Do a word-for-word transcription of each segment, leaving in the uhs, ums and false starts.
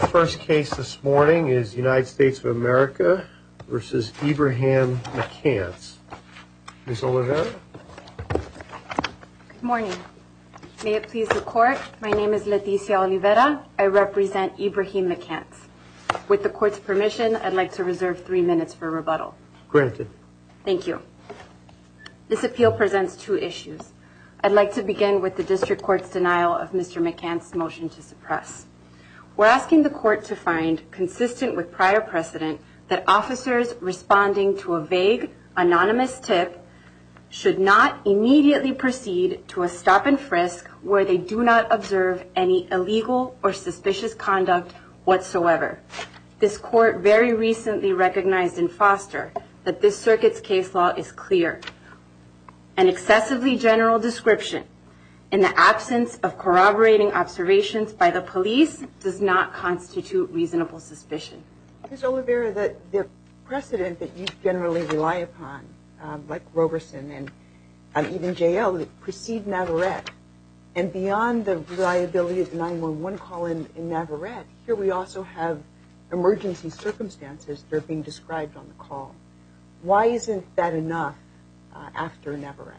First case this morning is United States of America versus Ibrahim McCants. Miz Oliveira? Good morning. May it please the court, my name is Leticia Oliveira. I represent Ibrahim McCants. With the court's permission, I'd like to reserve three minutes for rebuttal. Granted. Thank you. This appeal presents two issues. I'd like to begin with the district court's denial of Mister McCants' motion to suppress. We're asking the court to find, consistent with prior precedent, that officers responding to a vague, anonymous tip should not immediately proceed to a stop and frisk where they do not observe any illegal or suspicious conduct whatsoever. This court very recently recognized in Foster that this circuit's case law is clear. An excessively general description in the absence of corroborating observations by the police does not constitute reasonable suspicion. Miz Oliveira, the, the precedent that you generally rely upon, um, like Roberson and um, even J L, that precede Navarrete, and beyond the reliability of the nine one one call in, in Navarrete, here we also have emergency circumstances that are being described on the call. Why isn't that enough uh, after Navarrete?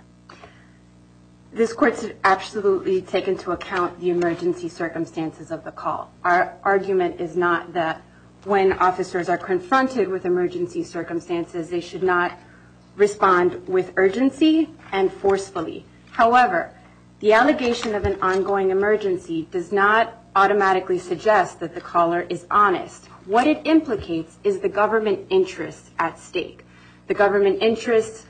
This court should absolutely take into account the emergency circumstances of the call. Our argument is not that when officers are confronted with emergency circumstances, they should not respond with urgency and forcefully. However, the allegation of an ongoing emergency does not automatically suggest that the caller is honest. What it implicates is the government interests at stake. The government interests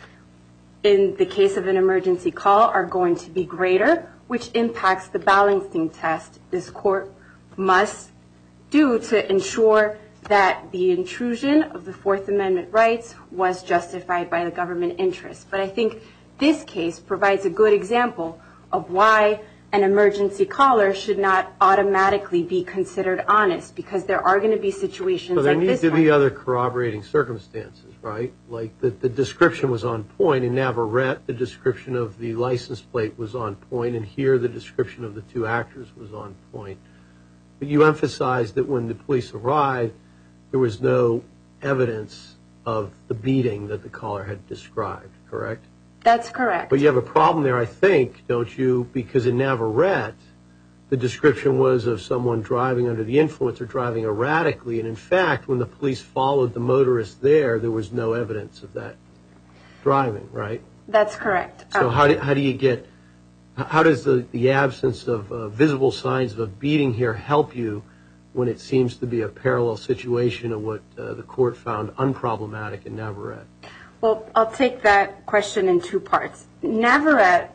in the case of an emergency call are going to be greater, which impacts the balancing test this court must do to ensure that the intrusion of the Fourth Amendment rights was justified by the government interest. But I think this case provides a good example of why an emergency caller should not automatically be considered honest, because there are going to be situations like this one. So there need to be other corroborating circumstances, right? Like the, the description was on point. In Navarrete, the description of the license plate was on point, and here the description of the two actors was on point. But you emphasized that when the police arrived, there was no evidence of the beating that the caller had described, correct? That's correct. But you have a problem there, I think, don't you? Because in Navarrete, the description was of someone driving under the influence or driving erratically. And in fact, when the police followed the motorist there, there was no evidence of that driving, right? That's correct. So um, how do, how do you get, how does the, the absence of uh, visible signs of a beating here help you when it seems to be a parallel situation of what uh, the court found unproblematic in Navarrete? Well, I'll take that question in two parts. Navarrete,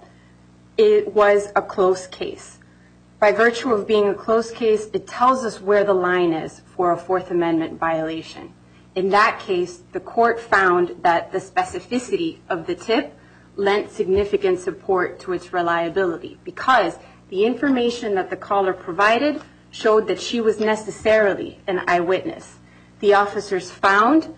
it was a close case. By virtue of being a close case, it tells us where the line is for a Fourth Amendment violation. In that case, the court found that the specificity of the tip lent significant support to its reliability because the information that the caller provided showed that she was necessarily an eyewitness. The officers found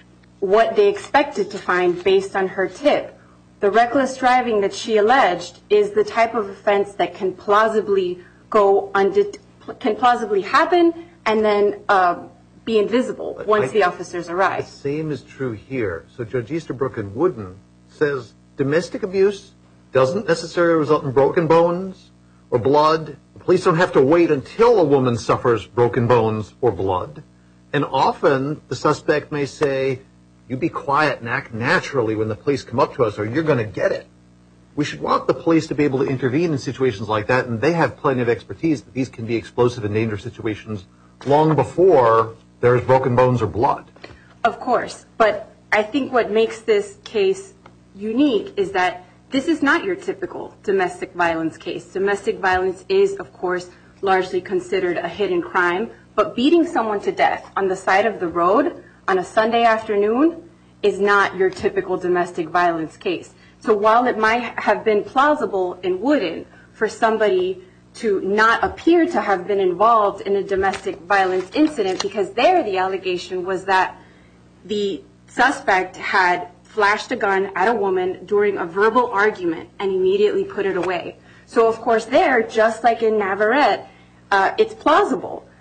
what they expected to find based on her tip. The reckless driving that she alleged is the type of offense that can plausibly go undet- can plausibly happen and then uh, be invisible but once I, the officers arrive. The same is true here. So Judge Easterbrook in Wooden says domestic abuse doesn't necessarily result in broken bones or blood. The police don't have to wait until a woman suffers broken bones or blood. And often the suspect may say, you be quiet and act naturally when the police come up to us or you're going to get it. We should want the police to be able to intervene in situations like that, and they have plenty of expertise that these can be explosive and dangerous situations long before there's broken bones or blood. Of course, but I think what makes this case unique is that this is not your typical domestic violence case. Domestic violence is, of course, largely considered a hidden crime, but beating someone to death on the side of the road on a Sunday afternoon is not your typical domestic violence case. So while it might have been plausible in Wooden for somebody to not appear to have been involved in a domestic violence incident, because there the allegation was that the suspect had flashed a gun at a woman during a verbal argument and immediately put it away. So of course there, just like in Navarrete, uh, it's plausible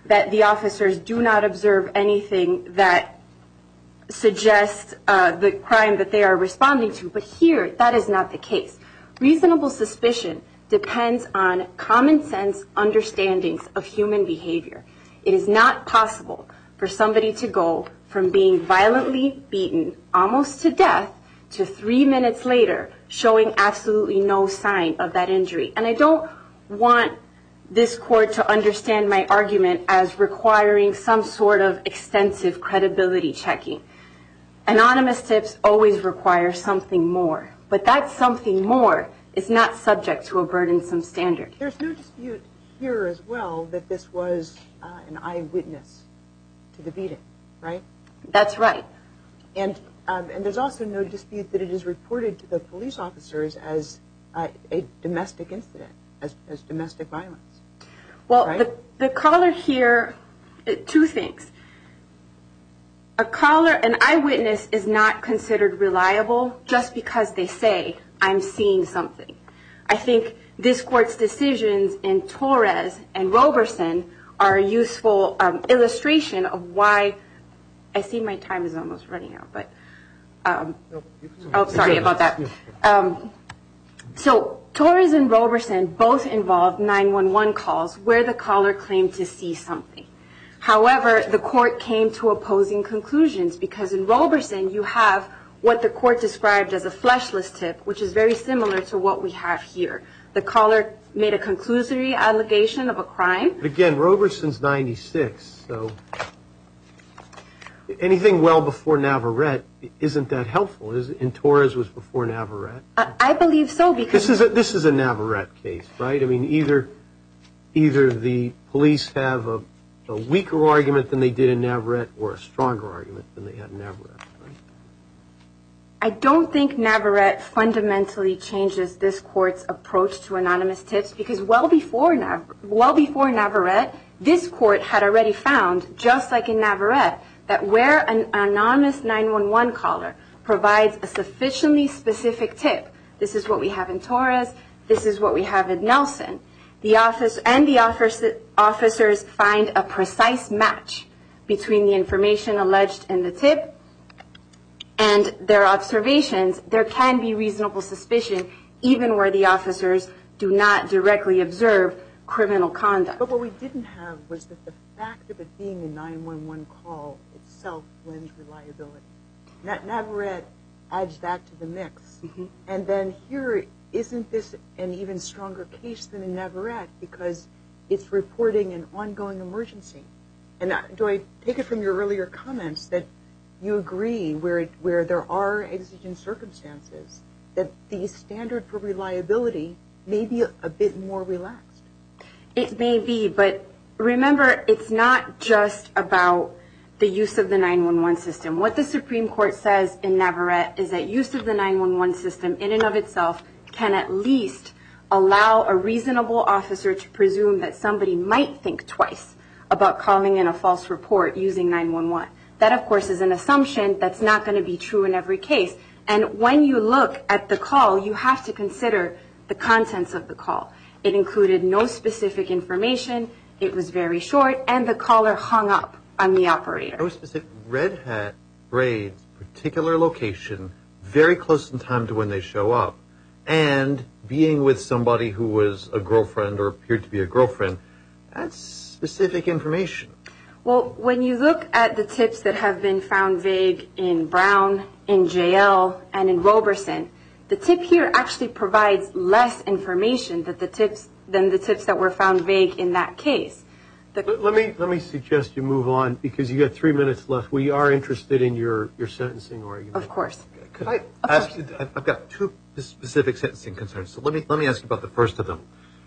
that the officers do not observe anything that suggests uh, the crime that they are responding to. But here, that is not the case. Reasonable suspicion depends on common sense understandings of human behavior. It is not possible for somebody to go from being violently beaten almost to death to three minutes later showing absolutely no sign of that injury. And I don't want this court to understand my argument as requiring some sort of extensive credibility checking. Anonymous tips always require something more, but that something more is not subject to a burdensome standard. There's no dispute here as well that this was uh, an eyewitness to the beating, right? That's right. And um, and there's also no dispute that it is reported to the police officers as uh, a domestic incident, as, as domestic violence. Well, right? the, the caller here, uh, two things. A caller, an eyewitness is not considered reliable just because they say, I'm seeing something. I think this court's decisions in Torres and Roberson are a useful um, illustration of why. I see my time is almost running out, but um, oh, sorry about that. Um, so Torres and Roberson both involved nine one one calls where the caller claimed to see something. However, the court came to opposing conclusions because in Roberson you have what the court described as a fleshless tip, which is very similar to what we have here. The caller made a conclusory allegation of a crime. But again, Roberson's ninety-six, so anything well before Navarrete isn't that helpful. Is and Torres was before Navarrete. I, I believe so because This is a, this is a Navarrete case, right? I mean, either either the police have a, a weaker argument than they did in Navarrete or a stronger argument than they had in Navarrete. Right? I don't think Navarrete fundamentally changes this court's approach to anonymous tips because well before Nav- well before Navarrete, this court had already found, just like in Navarrete, that where an anonymous nine one one caller provides a sufficiently specific tip, this is what we have in Torres, this is what we have in Nelson, the office and the office, officers find a precise match between the information alleged in the tip and their observations, there can be reasonable suspicion even where the officers do not directly observe criminal conduct. But what we didn't have was that the fact of it being a nine one one call itself lends reliability. Na- Navarrete adds that to the mix. Mm-hmm. And then here, isn't this an even stronger case than in Navarrete because it's reporting an ongoing emergency? And uh, do I take it from your earlier comments that you agree where it, where there are exigent circumstances that the standard for reliability may be a, a bit more relaxed? It may be, but remember, it's not just about the use of the nine one one system. What the Supreme Court says in Navarrete is that use of the nine one one system in and of itself can at least allow a reasonable officer to presume that somebody might think twice about calling in a false report using nine one one. That, of course, is an assumption that's not going to be true in every case. And when you look at the call, you have to consider the contents of the call. It included no specific information, it was very short, and the caller hung up on the operator. No specific. Red Hat raids particular location, very close in time to when they show up, and being with somebody who was a girlfriend or appeared to be a girlfriend, that's specific information. Well, when you look at the tips that have been found vague in Brown, in J L, and in Roberson, the tip here actually provides less information than the tips than the tips that were found vague in that case. The Let me let me suggest you move on because you got three minutes left. We are interested in your, your sentencing argument. Of course. Could I ask you, I've got two specific sentencing concerns, so let me let me ask you about the first of them.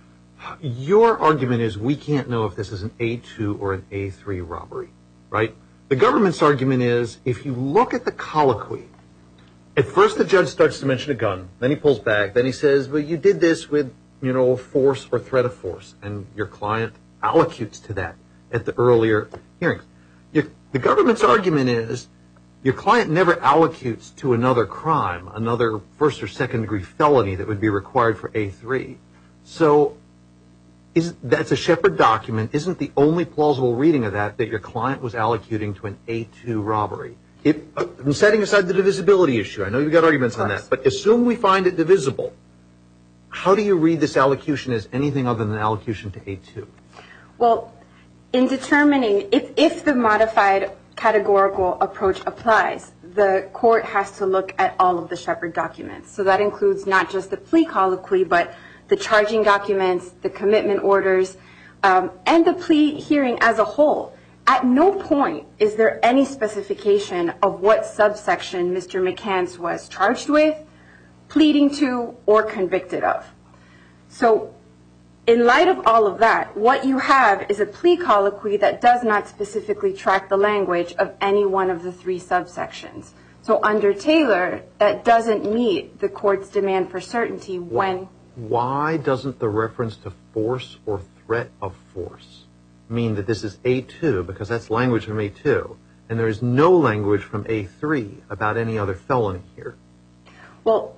Your argument is we can't know if this is an A two or an A three robbery, right? The government's argument is if you look at the colloquy, at first the judge starts to mention a gun, then he pulls back, then he says, well, you did this with, you know, force or threat of force, and your client allocutes to that at the earlier hearings. Your, the government's argument is your client never allocutes to another crime, another first or second degree felony that would be required for A three. So is that's a Shepard document. Isn't the only plausible reading of that that your client was allocuting to an A two robbery? It, uh, I'm setting aside the divisibility issue. I know you've got arguments on that, but assume we find it divisible. How do you read this allocution as anything other than an allocution to A two? Well, in determining if, if the modified categorical approach applies, the court has to look at all of the Shepard documents. So that includes not just the plea colloquy, but the charging documents, the commitment orders, um, and the plea hearing as a whole. At no point is there any specification of what subsection Mister McCants was charged with, pleading to, or convicted of. So in light of all of that, what you have is a plea colloquy that does not specifically track the language of any one of the three subsections. So under Taylor, that doesn't meet the court's demand for certainty when... Why doesn't the reference to force or threat of force mean that this is A two, because that's language from A two, and there is no language from A three about any other felony here? Well,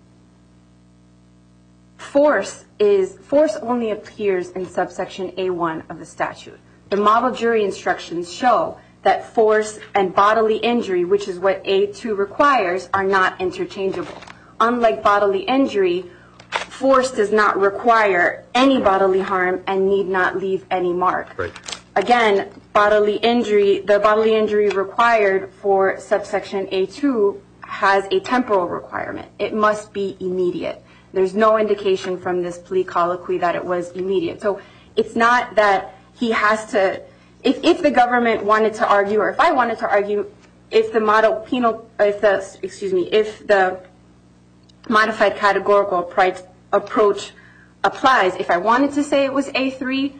force is force only appears in subsection A one of the statute. The model jury instructions show that force and bodily injury, which is what A two requires, are not interchangeable. Unlike bodily injury, force does not require any bodily harm and need not leave any mark. Right. Again, bodily injury, the bodily injury required for subsection A two has a temporal requirement. It must be immediate. There's no indication from this plea colloquy that it was immediate. So it's not that he has to, if, if the government wanted to argue, or if I wanted to argue, if the model penal, if the, excuse me, if the modified categorical approach, approach applies, if I wanted to say it was A three,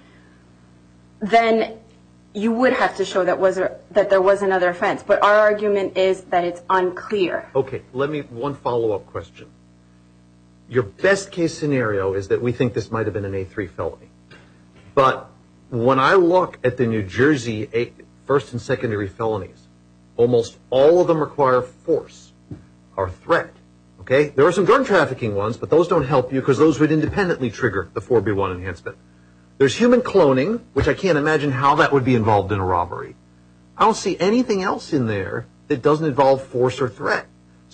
then you would have to show that was a, that there was another offense. But our argument is that it's unclear. Okay, let me, one follow-up question. Your best case scenario is that we think this might have been an A three felony. But when I look at the New Jersey A, first and secondary felonies, almost all of them require force or threat. Okay? There are some drug trafficking ones, but those don't help you because those would independently trigger the four B one enhancement. There's human cloning, which I can't imagine how that would be involved in a robbery. I don't see anything else in there that doesn't involve force or threat.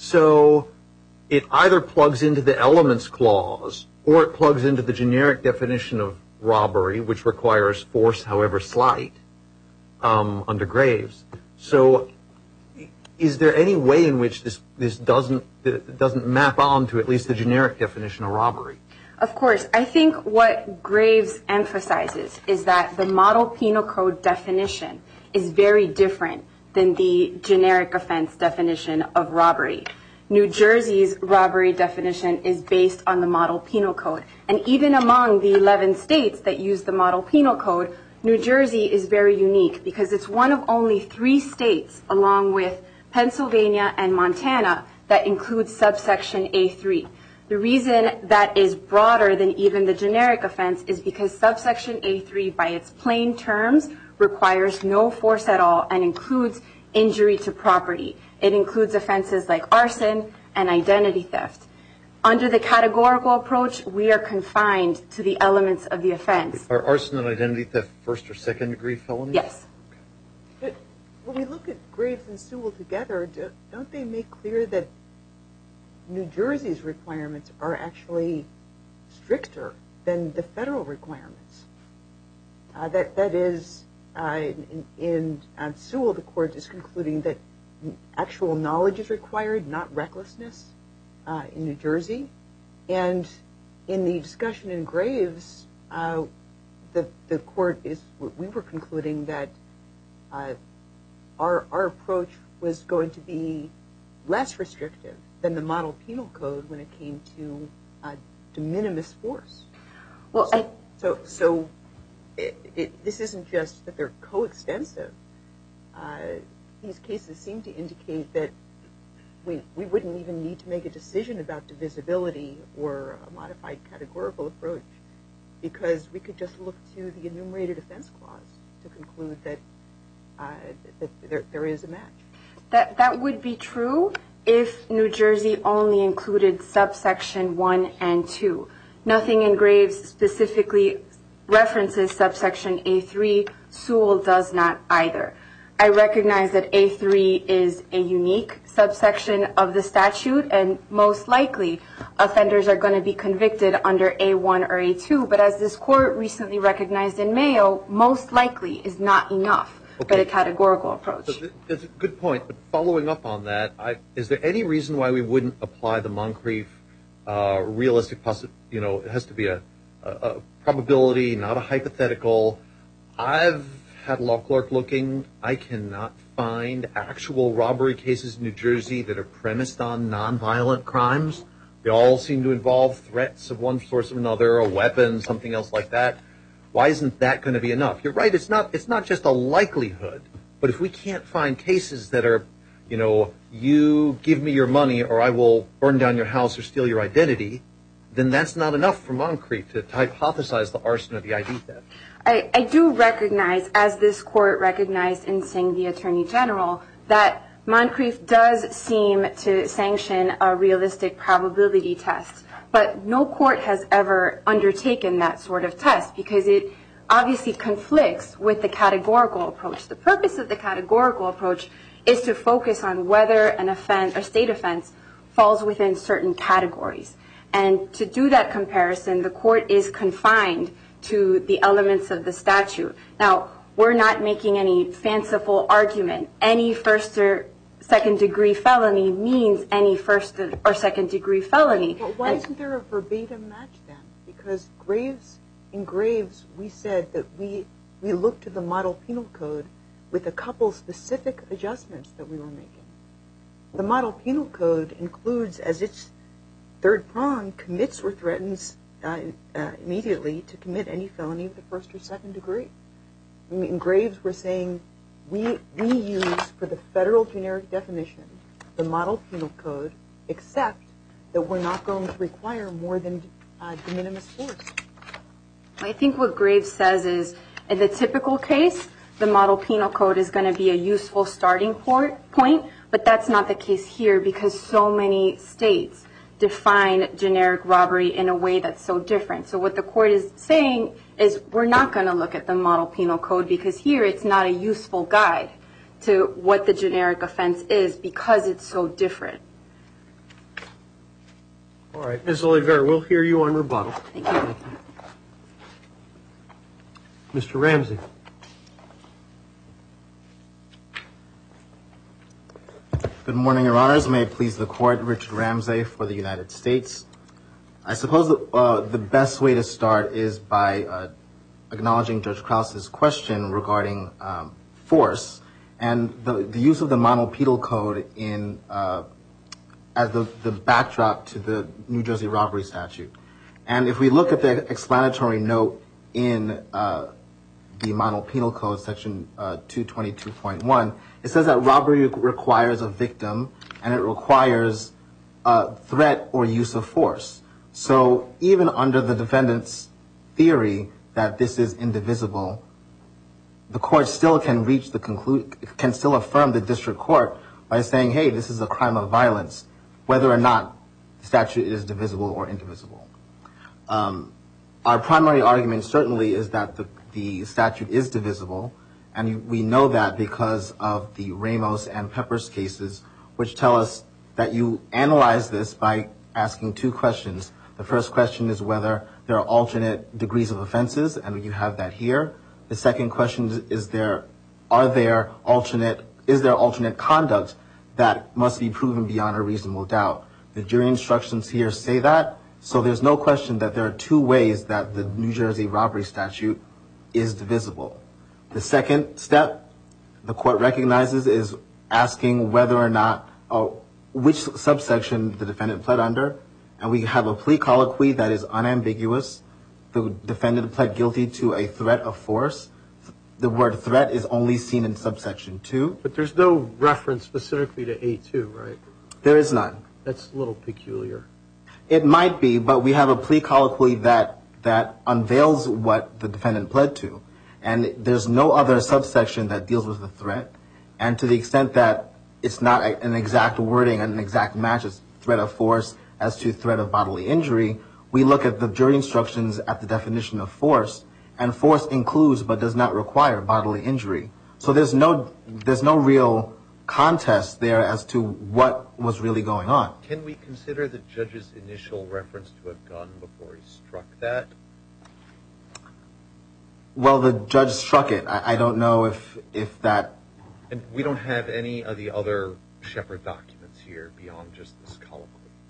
So it either plugs into the elements clause or it plugs into the generic definition of robbery, which requires force, however slight, um, under Graves. So is there any way in which this, this doesn't, doesn't map on to at least the generic definition of robbery? Of course. I think what Graves emphasizes is that the model penal code definition is very different than the generic offense definition of robbery. New Jersey's robbery definition is based on the model penal code. And even among the eleven states that use the model penal code, New Jersey is very unique because it's one of only three states, along with Pennsylvania and Montana, that includes subsection A three. The reason that is broader than even the generic offense is because subsection A three, by its plain terms, requires no force at all and includes injury to property. It includes offenses like arson and identity theft. Under the categorical approach, we are confined to the elements of the offense. Are arson and identity theft first or second degree felonies? Yes. But when we look at Graves and Sewell together, don't they make clear that New Jersey's requirements are actually stricter than the federal requirements? Uh, that that is, uh, in, in uh, Sewell, the court is concluding that actual knowledge is required, not recklessness, uh, in New Jersey. And in the discussion in Graves, uh, the the court is, we were concluding that uh, our our approach was going to be less restrictive than the model penal code when it came to uh, de minimis force. Well, so, I, so, so it, it, this isn't just that they're coextensive. Uh, these cases seem to indicate that we we wouldn't even need to make a decision about divisibility or a modified categorical approach because we could just look to the enumerated offense clause to conclude that uh, that there, there is a match. That that would be true if New Jersey only included subsection one and two. Nothing in Graves specifically references subsection A three, Sewell does not either. I recognize that A three is a unique subsection of the statute, and most likely offenders are going to be convicted under A one or A two, but as this court recently recognized in Mayo, most likely is not enough Okay. for the categorical approach. So th- that's a good point, but following up on that, I, is there any reason why we wouldn't apply the Moncrief uh, realistic possi- you know, it has to be a, a, a probability, not a hypothetical. I've had a law clerk looking. I cannot find actual robbery cases in New Jersey that are premised on nonviolent crimes. They all seem to involve threats of one source or another, a weapon, something else like that. Why isn't that going to be enough? You're right. It's not. It's not just a likelihood. But if we can't find cases that are, you know, you give me your money or I will burn down your house or steal your identity, then that's not enough for Moncrief to hypothesize the arson or the I D theft. I, I do recognize, as this court recognized in Singh v. Attorney General, that Moncrief does seem to sanction a realistic probability test. But no court has ever undertaken that sort of test because it obviously conflicts with the categorical approach. The purpose of the categorical approach is to focus on whether an offense or state offense falls within certain categories. And to do that comparison, the court is confined to the elements of the statute. Now, we're not making any fanciful argument. Any first or second degree felony means any first or second degree felony. Well, why and isn't there a verbatim match then? Because Graves, in Graves, we said that we we looked to the model penal code with a couple specific adjustments that we were making. The model penal code includes as its third prong commits or threatens uh, uh, immediately to commit any felony of the first or second degree. I mean, in Graves, we're saying we we use for the federal generic definition the model penal code, except that we're not going to require more than uh, de minimis force. I think what Graves says is, in the typical case, the model penal code is going to be a useful starting point, but that's not the case here because so many states define generic robbery in a way that's so different. So what the court is saying is we're not going to look at the model penal code because here it's not a useful guide to what the generic offense is because it's so different. All right, Miz Oliveira, we'll hear you on rebuttal. Thank you. Mister Ramsey. Good morning, Your Honors. May it please the Court, Richard Ramsey for the United States. I suppose the, uh, the best way to start is by uh, acknowledging Judge Krause's question regarding um, force and the, the use of the model penal code in uh, as the, the backdrop to the New Jersey robbery statute. And if we look at the explanatory note in uh, the model penal code, section uh, two twenty-two point one, it says that robbery requires a victim and it requires a threat or use of force. So even under the defendant's theory that this is indivisible, the court still can reach the conclude can still affirm the district court by saying, hey, this is a crime of violence, whether or not the statute is divisible or indivisible. Um, our primary argument certainly is that the, the statute is divisible, and we know that because of the Ramos and Peppers cases, which tell us that you analyze this by asking two questions. The first question is whether there are alternate degrees of offenses, and you have that here. The second question is, is there, are there alternate, is there alternate conduct that must be proven beyond a reasonable doubt? The jury instructions here say that, so there's no question that there are two ways that the New Jersey robbery statute is divisible. The second step the court recognizes is asking whether or not, or which subsection the defendant pled under, and we have a plea colloquy that is unambiguous. The defendant pled guilty to a threat of force. The word threat is only seen in subsection two. But there's no reference specifically to A two, right? There is none. That's a little peculiar. It might be, but we have a plea colloquy that, that unveils what the defendant pled to. And there's no other subsection that deals with the threat. And to the extent that it's not an exact wording and an exact match as threat of force as to threat of bodily injury, we look at the jury instructions at the definition of force, and force includes but does not require bodily injury. So there's no there's no real contest there as to what was really going on. Can we consider the judge's initial reference to a gun before he struck that? Well, the judge struck it. I, I don't know if if that. And we don't have any of the other Shepard documents here beyond just this colloquy.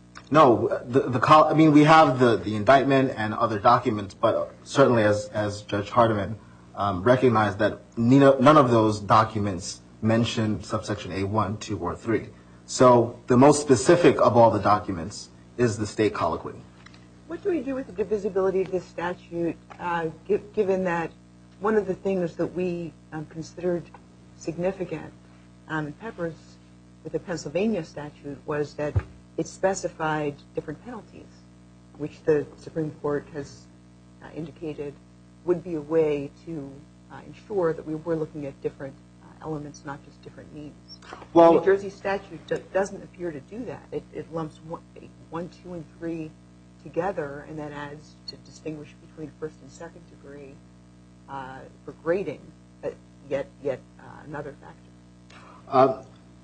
No, the the col- I mean, we have the, the indictment and other documents, but certainly, as as Judge Hardiman um, recognized, that none of those documents mention subsection A one, two, or three. So the most specific of all the documents is the state colloquy. What do we do with the divisibility of this statute, uh, gi- given that one of the things that we um, considered significant um, in Peppers with the Pennsylvania statute was that it specified different penalties, which the Supreme Court has uh, indicated would be a way to uh, ensure that we were looking at different uh, elements, not just different means. Well, the New Jersey statute do- doesn't appear to do that. It, it lumps one, one, two, and three together, and then adds to distinguish between first and second degree uh, for grading, but yet yet uh, another factor. Uh,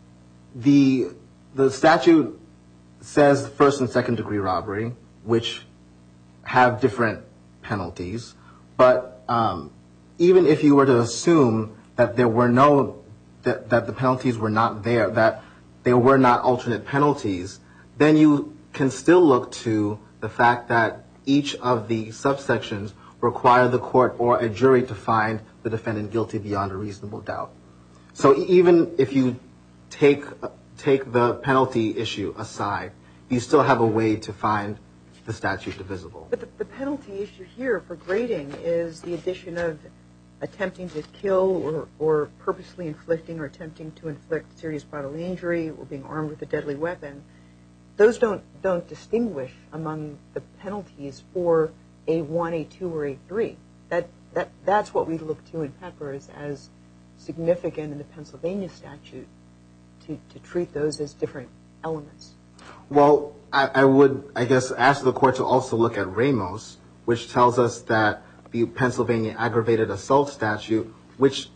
the the statute says first and second degree robbery, which have different penalties. But um, even if you were to assume that there were no that, that the penalties were not there, that there were not alternate penalties, then you can still look to the fact that each of the subsections require the court or a jury to find the defendant guilty beyond a reasonable doubt. So even if you take take the penalty issue aside, you still have a way to find the statute divisible. But the, the penalty issue here for grading is the addition of attempting to kill or, or purposely inflicting or attempting to inflict serious bodily injury or being armed with a deadly weapon. Those don't don't distinguish among the penalties for A one, A two, or A three. That that that's what we look to in Peppers as significant in the Pennsylvania statute to, to treat those as different elements. Well, I, I would, I guess, ask the court to also look at Ramos, which tells us that the Pennsylvania aggravated assault statute, which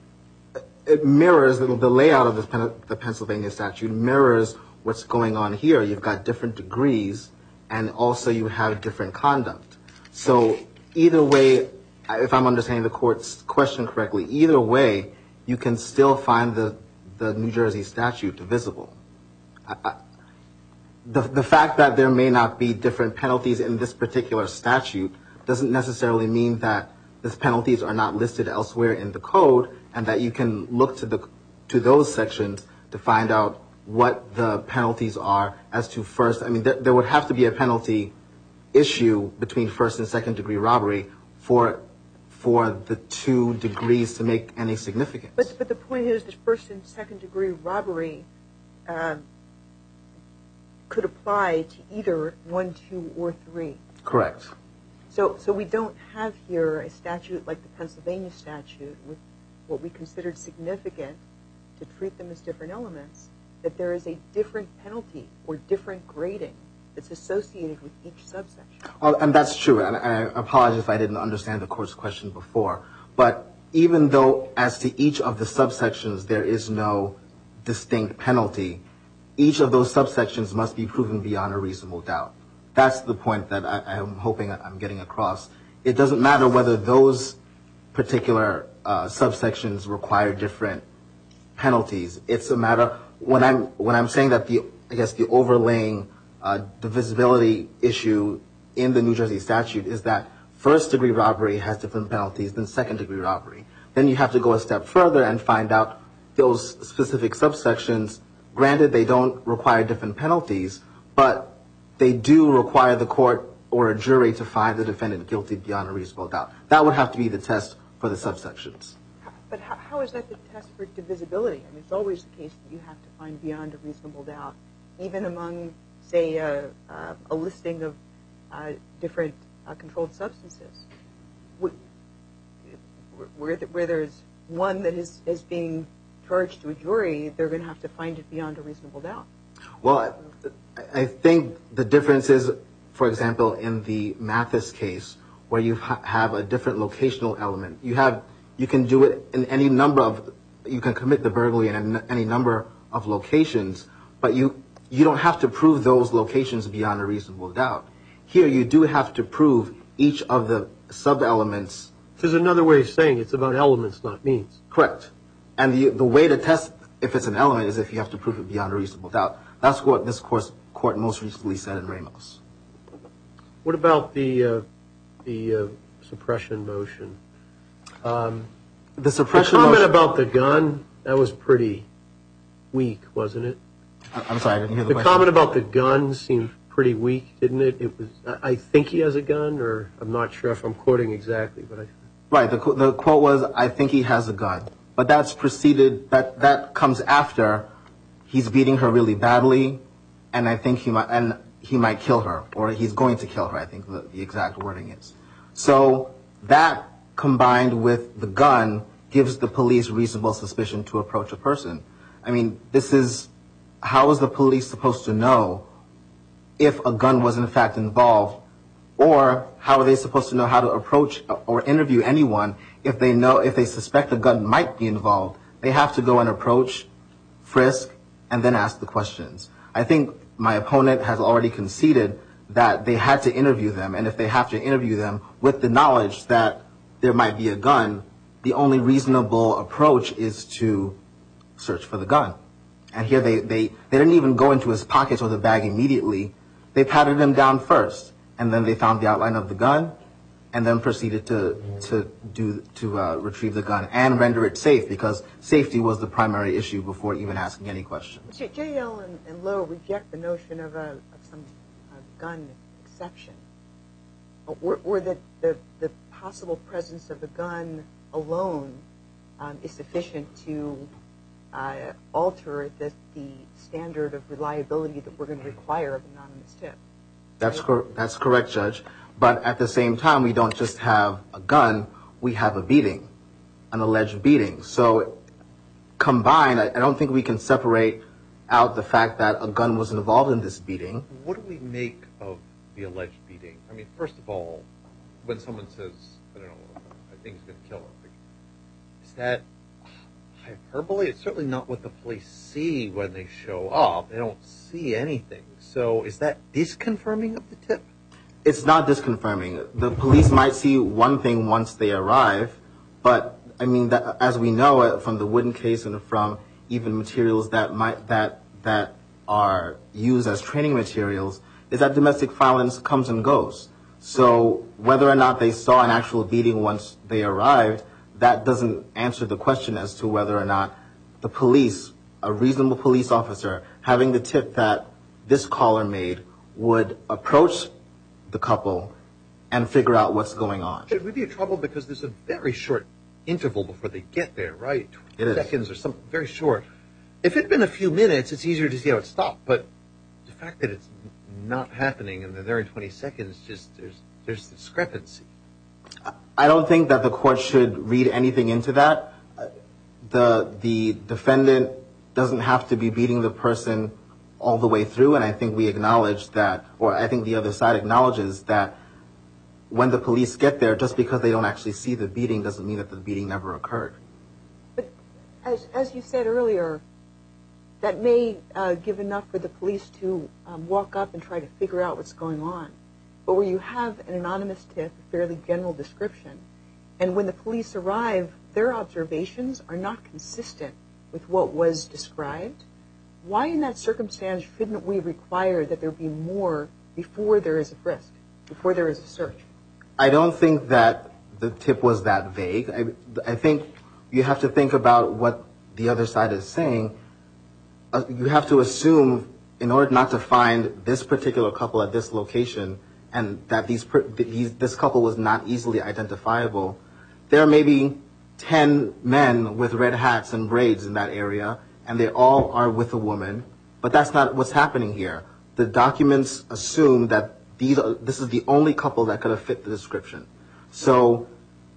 it mirrors the, the layout of the, the Pennsylvania statute, mirrors what's going on here. You've got different degrees, and also you have different conduct. So either way, if I'm understanding the court's question correctly, either way, you can still find the, the New Jersey statute divisible. I, I, the, the fact that there may not be different penalties in this particular statute doesn't necessarily mean that these penalties are not listed elsewhere in the code, and that you can look to the to those sections to find out what the penalties are as to first. I mean, there, there would have to be a penalty issue between first and second degree robbery for for the two degrees to make any significance. But but the point is that first and second degree robbery uh, could apply to either one, two, or three. Correct. So so we don't have here a statute like the Pennsylvania statute with what we considered significant to treat them as different elements, that there is a different penalty or different grading that's associated with each subsection. Well, and that's true, and I apologize if I didn't understand the court's question before. But even though as to each of the subsections there is no distinct penalty, each of those subsections must be proven beyond a reasonable doubt. That's the point that I, I'm hoping I'm getting across. It doesn't matter whether those particular uh, subsections require different penalties. It's a matter when I'm when I'm saying that the I guess the overlaying uh, divisibility issue in the New Jersey statute is that first degree robbery has different penalties than second degree robbery. Then you have to go a step further and find out those specific subsections. Granted, they don't require different penalties, but they do require the court or a jury to find the defendant guilty beyond a reasonable doubt. That would have to be the test for the subsections. But how, how is that the test for divisibility? I mean, it's always the case that you have to find beyond a reasonable doubt, even among, say, uh, uh, a listing of uh, different uh, controlled substances. Where, where, where there's one that is, is being charged to a jury, they're going to have to find it beyond a reasonable doubt. Well, I think the difference is, for example, in the Mathis case, where you ha- have a different locational element. You have, you can do it in any number of, you can commit the burglary in any number of locations, but you, you don't have to prove those locations beyond a reasonable doubt. Here, you do have to prove each of the sub-elements. There's another way of saying it's about elements, not means. Correct. And the, the way to test if it's an element is if you have to prove it beyond a reasonable doubt. That's what this course, court most recently said in Ramos. What about the uh, the uh, suppression motion? Um, the suppression the comment motion, about the gun, that was pretty weak, wasn't it? I'm sorry, I didn't hear the, the question. comment about the gun seemed pretty weak, didn't it? It was. I think he has a gun, or I'm not sure if I'm quoting exactly, but I. Right. The the quote was, "I think he has a gun," but that's preceded. That that comes after he's beating her really badly, and I think he might and he might kill her, or he's going to kill her. I think the, the exact wording is. So that combined with the gun gives the police reasonable suspicion to approach a person. I mean, this is how is the police supposed to know if a gun was in fact involved, or how are they supposed to know how to approach or interview anyone if they know if they suspect a gun might be involved? They have to go and approach, frisk, and then ask the questions. I think my opponent has already conceded that they had to interview them, and if they have to interview them with the knowledge that there might be a gun, the only reasonable approach is to search for the gun. And here they, they, they didn't even go into his pockets or the bag immediately. They patted him down first, and then they found the outline of the gun, and then proceeded to to do to uh, retrieve the gun and render it safe, because safety was the primary issue before even asking any questions. J L and, and Lowe reject the notion of a of some uh, gun exception. Or, or that the, the possible presence of a gun alone um, is sufficient to uh, alter the, the standard of reliability that we're going to require of anonymous tip. That's cor- that's correct, Judge. But at the same time, we don't just have a gun, we have a beating, an alleged beating. So combined, I, I don't think we can separate out the fact that a gun was involved in this beating. What do we make of the alleged beating? I mean, first of all, when someone says, I don't know, I think he's going to kill her, is that hyperbole? It's certainly not what the police see when they show up. They don't see anything. So is that disconfirming of the tip? It's not disconfirming. The police might see one thing once they arrive, but I mean, that, as we know from the Wooden case and from even materials that might that that are used as training materials, is that domestic violence comes and goes. So whether or not they saw an actual beating once they arrived, that doesn't answer the question as to whether or not the police, a reasonable police officer, having the tip that this caller made, would approach the couple and figure out what's going on. Should we be in trouble because there's a very short interval before they get there, right? It is. Seconds or something very short. If it'd been a few minutes, it's easier to see how it stopped. But the fact that it's not happening and they're there in twenty seconds, just there's there's discrepancy. I don't think that the court should read anything into that. The the defendant doesn't have to be beating the person all the way through, and I think we acknowledge that, or I think the other side acknowledges that when the police get there, just because they don't actually see the beating doesn't mean that the beating never occurred. But as as you said earlier, that may uh, give enough for the police to um, walk up and try to figure out what's going on. But where you have an anonymous tip, a fairly general description, and when the police arrive, their observations are not consistent with what was described, why in that circumstance shouldn't we require that there be more before there is a frisk, before there is a search? I don't think that the tip was that vague. I, I think you have to think about what the other side is saying. Uh, you have to assume, in order not to find this particular couple at this location, and that these, these this couple was not easily identifiable, there may be ten men with red hats and braids in that area, and they all are with a woman, but that's not what's happening here. The documents assume that these are, this is the only couple that could have fit the description. So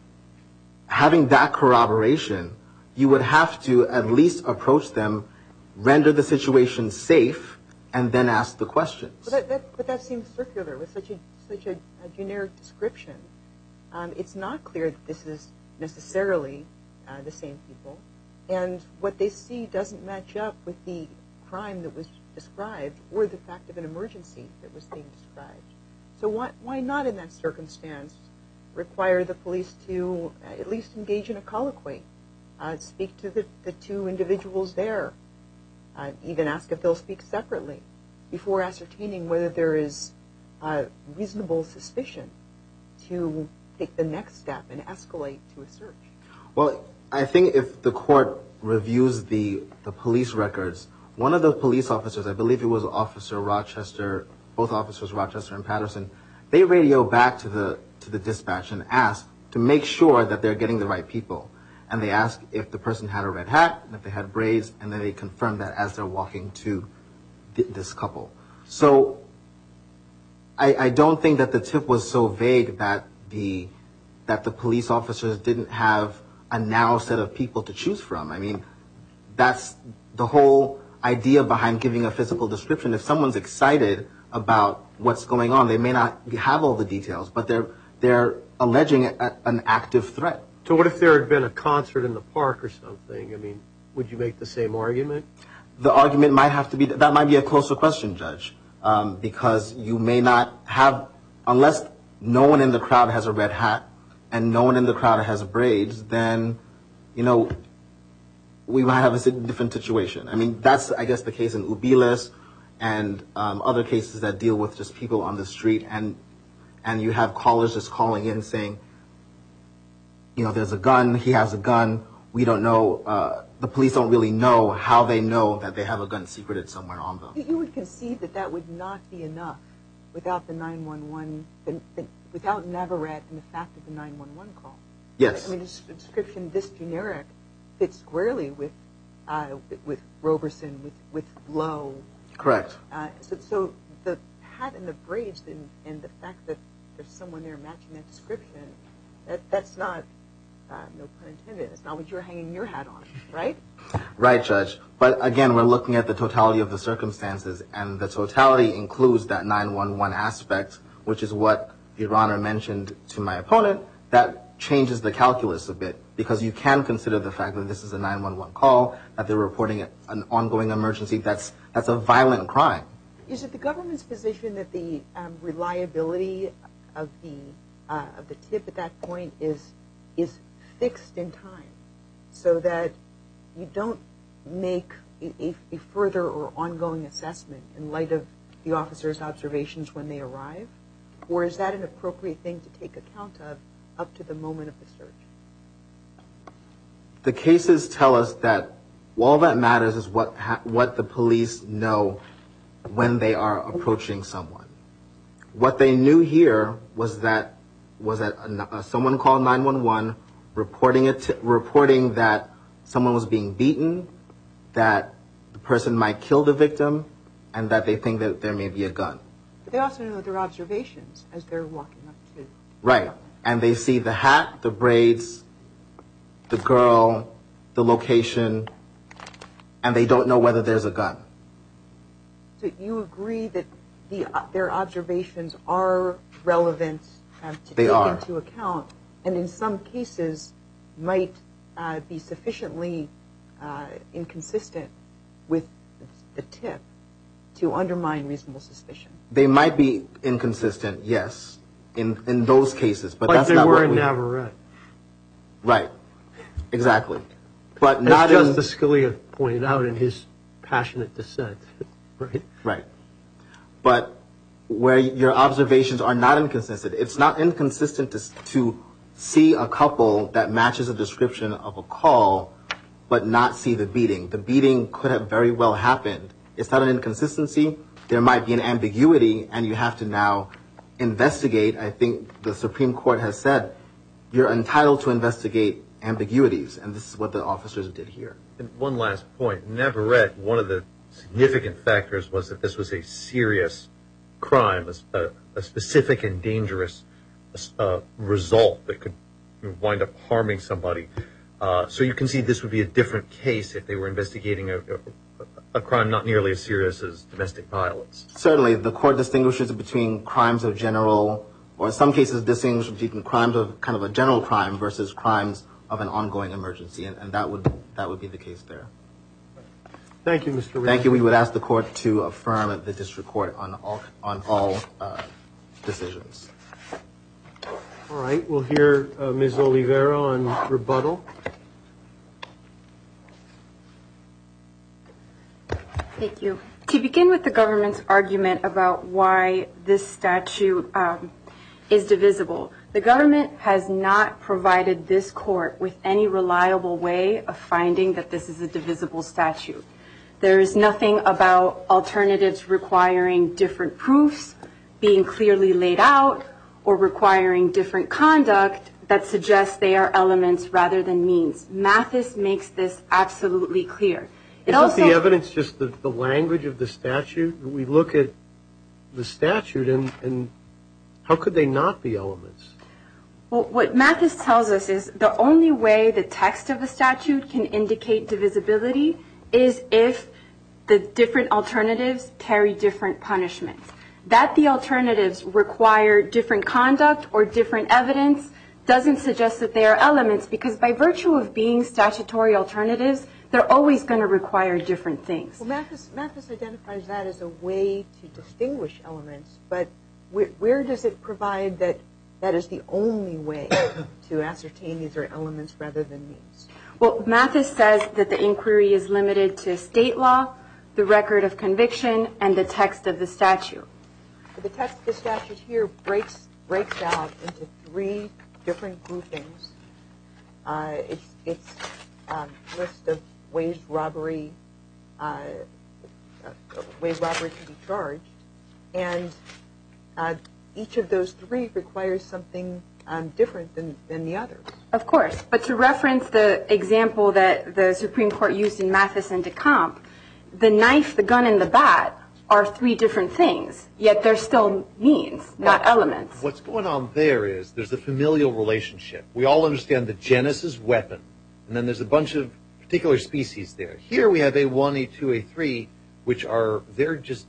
having that corroboration, you would have to at least approach them, render the situation safe, and then ask the questions. But that, that, but that seems circular with such a such a, a generic description. Um, it's not clear that this is necessarily uh, the same people. And what they see doesn't match up with the crime that was described or the fact of an emergency that was being described. So why, why not in that circumstance require the police to uh, at least engage in a colloquy, uh, speak to the, the two individuals there, uh, even ask if they'll speak separately before ascertaining whether there is uh, reasonable suspicion to take the next step and escalate to a search? Well, I think if the court reviews the, the police records, one of the police officers, I believe it was Officer Rochester, both officers Rochester and Patterson, they radio back to the to the dispatch and ask to make sure that they're getting the right people. And they ask if the person had a red hat, and if they had braids, and then they confirm that as they're walking to th- this couple. So I, I don't think that the tip was so vague that the that the police officers didn't have a narrow set of people to choose from. I mean, that's the whole idea behind giving a physical description. If someone's excited about what's going on, they may not have all the details, but they're they're alleging a, an active threat. So what if there had been a concert in the park or something? I mean, would you make the same argument? The argument might have to be, that might be a closer question, Judge, um, because you may not have, unless no one in the crowd has a red hat and no one in the crowd has braids, then, you know, we might have a different situation. I mean, that's, I guess, the case in Ubilis and um, other cases that deal with just people on the street, and and you have callers just calling in saying, you know, there's a gun, he has a gun, we don't know, uh, the police don't really know how they know that they have a gun secreted somewhere on them. You would concede that that would not be enough without the nine one one, the, the, without Navarrete and the fact of the nine one one call. Yes. I mean, the description this generic fits squarely with uh, with Roberson, with with Lowe. Correct. Uh, so, so the hat and the braids and, and the fact that there's someone there matching that description, that that's not, uh, no pun intended, that's not what you're hanging your hat on, right? Right, Judge. But again, we're looking at the totality of the circumstances, and the totality includes that nine one one aspect, which is what Your Honor mentioned to my opponent. That changes the calculus a bit, because you can consider the fact that this is a nine one one call, that they're reporting an ongoing emergency. That's that's a violent crime. Is it the government's position that the um, reliability of the uh, of the tip at that point is is fixed in time, so that you don't make a, a, a further or ongoing assessment in light of the officer's observations when they arrive? Or is that an appropriate thing to take account of up to the moment of the search? The cases tell us that all that matters is what ha- what the police know when they are approaching someone. What they knew here was that was that a, a, someone called nine one one reporting it to, reporting that someone was being beaten, that the person might kill the victim, and that they think that there may be a gun. But they also know their observations as they're walking up to. Right. And they see the hat, the braids, the girl, the location, and they don't know whether there's a gun. So you agree that the uh, their observations are relevant um, to They take are. into account, and in some cases might uh, be sufficiently uh, inconsistent with the tip to undermine reasonable suspicion? They might be inconsistent, yes, in in those cases, but Like that's they not were what in we, Navarrete. Right, exactly, but As not in, Justice Scalia pointed out in his passionate dissent, right? right, but where your observations are not inconsistent. It's not inconsistent to to see a couple that matches a description of a call, but not see the beating. The beating could have very well happened. It's not an inconsistency. There might be an ambiguity, and you have to now investigate. I think the Supreme Court has said you're entitled to investigate ambiguities, and this is what the officers did here. And one last point. Navarrete, one of the significant factors was that this was a serious crime, a, a specific and dangerous uh, result that could wind up harming somebody. Uh, so you can see this would be a different case if they were investigating a, a, a crime not nearly as serious as domestic violence. Certainly, the court distinguishes between crimes of general or in some cases distinguish between crimes of kind of a general crime versus crimes of an ongoing emergency, and, and that would that would be the case there. Thank you, Mister Thank you. We would ask the court to affirm the district court on all on all uh, decisions. All right, we'll hear uh, Miz Oliveira on rebuttal. Thank you. To begin with the government's argument about why this statute um, is divisible, the government has not provided this court with any reliable way of finding that this is a divisible statute. There is nothing about alternatives requiring different proofs, being clearly laid out, or requiring different conduct that suggests they are elements rather than means. Mathis makes this absolutely clear. It Isn't also, the evidence just the, the language of the statute? We look at the statute, and, and how could they not be elements? well, what Mathis tells us is the only way the text of a statute can indicate divisibility is if the different alternatives carry different punishments. That the alternatives require different conduct or different evidence doesn't suggest that they are elements, because by virtue of being statutory alternatives, they're always going to require different things. Well, Mathis, Mathis identifies that as a way to distinguish elements, but where, where does it provide that that is the only way to ascertain these are elements rather than means? Well, Mathis says that the inquiry is limited to state law, the record of conviction, and the text of the statute. But the text of the statute here breaks breaks out into three different groupings. Uh, it's it's um, list of ways robbery, uh, uh, ways robbery can be charged, and uh, each of those three requires something um, different than, than the others. Of course, but to reference the example that the Supreme Court used in Mathis and DeCamp, the knife, the gun, and the bat are three different things, yet they're still means, not elements. What's going on there is there's a familial relationship. We all understand the genus is weapon, and then there's a bunch of particular species there. Here we have A one, A two, A three, which are, they're just,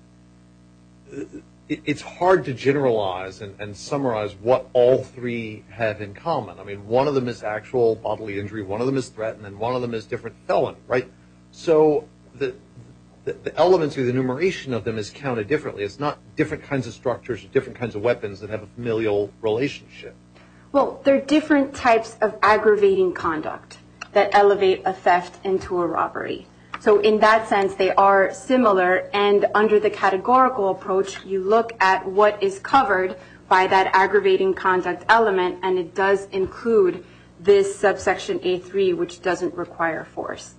it's hard to generalize and, and summarize what all three have in common. I mean, one of them is actual bodily injury, one of them is threat, and then one of them is different felony, right? So the The, the elements or the enumeration of them is counted differently. It's not different kinds of structures or different kinds of weapons that have a familial relationship. Well, they're different types of aggravating conduct that elevate a theft into a robbery. So in that sense, they are similar, and under the categorical approach, you look at what is covered by that aggravating conduct element, and it does include this subsection A three, which doesn't require force.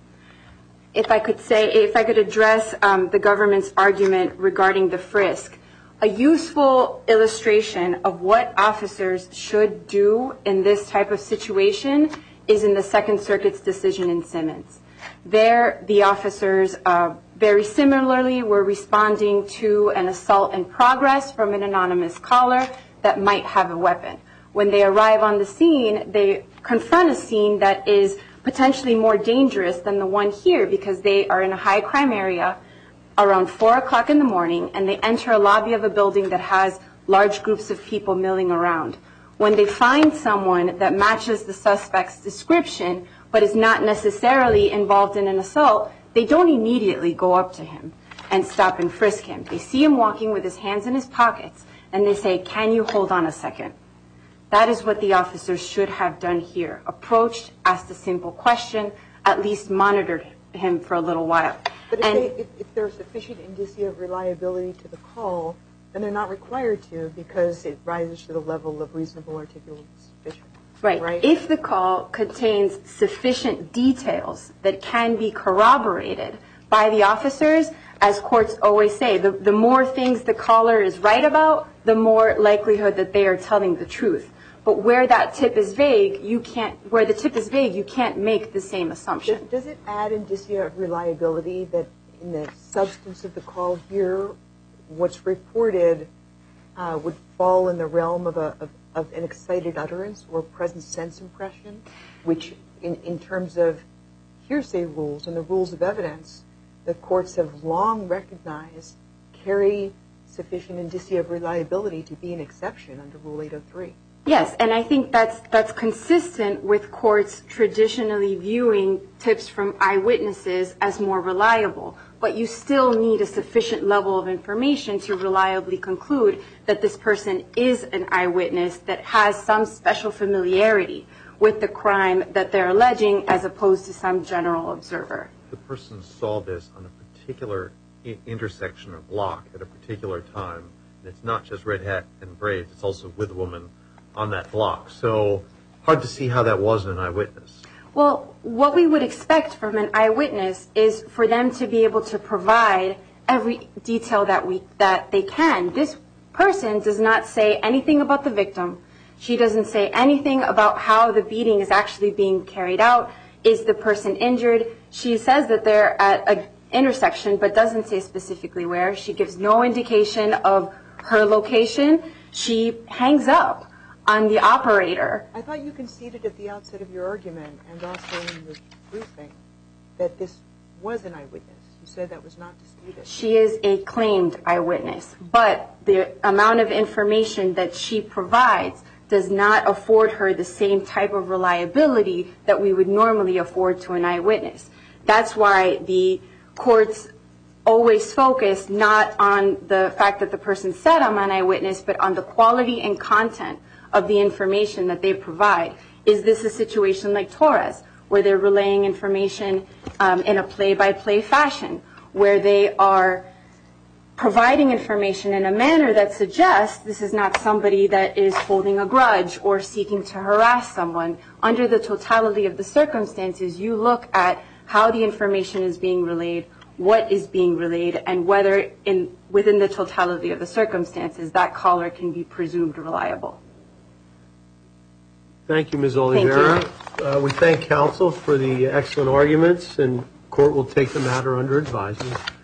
If I could say, if I could address um, the government's argument regarding the frisk, a useful illustration of what officers should do in this type of situation is in the Second Circuit's decision in Simmons. There, the officers uh, very similarly were responding to an assault in progress from an anonymous caller that might have a weapon. When they arrive on the scene, they confront a scene that is potentially more dangerous than the one here, because they are in a high crime area around four o'clock in the morning, and they enter a lobby of a building that has large groups of people milling around. When they find someone that matches the suspect's description but is not necessarily involved in an assault, they don't immediately go up to him and stop and frisk him. They see him walking with his hands in his pockets, and they say, "Can you hold on a second?" That is what the officers should have done here. Approached, asked a simple question, at least monitored him for a little while. But if, and, they, if, if there's sufficient indicia of reliability to the call, then they're not required to, because it rises to the level of reasonable articulable suspicion. right. Right. If the call contains sufficient details that can be corroborated by the officers, as courts always say, the, the more things the caller is right about, the more likelihood that they are telling the truth. But where that tip is vague, you can't, where the tip is vague, you can't make the same assumption. Does, does it add indicia of reliability that in the substance of the call here, what's reported uh, would fall in the realm of, a, of, of an excited utterance or present sense impression, which in, in terms of hearsay rules and the rules of evidence, the courts have long recognized carry sufficient indicia of reliability to be an exception under Rule eight oh three. Yes, and I think that's that's consistent with courts traditionally viewing tips from eyewitnesses as more reliable. But you still need a sufficient level of information to reliably conclude that this person is an eyewitness that has some special familiarity with the crime that they're alleging as opposed to some general observer. The person saw this on a particular I- intersection or block at a particular time, and it's not just red hat and braids, it's also with a woman on that block. So hard to see how that wasn't an eyewitness. Well, what we would expect from an eyewitness is for them to be able to provide every detail that we that they can. This person does not say anything about the victim. She doesn't say anything about how the beating is actually being carried out. Is the person injured? She says that they're at an intersection, but doesn't say specifically where. She gives no indication of her location. She hangs up on the operator. I thought you conceded at the outset of your argument and also in the briefing that this was an eyewitness. You said that was not disputed. She is a claimed eyewitness, but the amount of information that she provides does not afford her the same type of reliability that we would normally afford to an eyewitness. That's why the courts always focus not on the fact that the person said I'm an eyewitness, but on the quality and content of the information that they provide. Is this a situation like Torres, where they're relaying information um, in a play-by-play fashion, where they are providing information in a manner that suggests this is not somebody that is holding a grudge or seeking to harass someone? Under the totality of the circumstances, you look at how the information is being relayed, what is being relayed, and whether in within the totality of the circumstances that caller can be presumed reliable. Thank you, Miz Oliveira. Thank Uh, we thank counsel for the excellent arguments, and court will take the matter under advisement.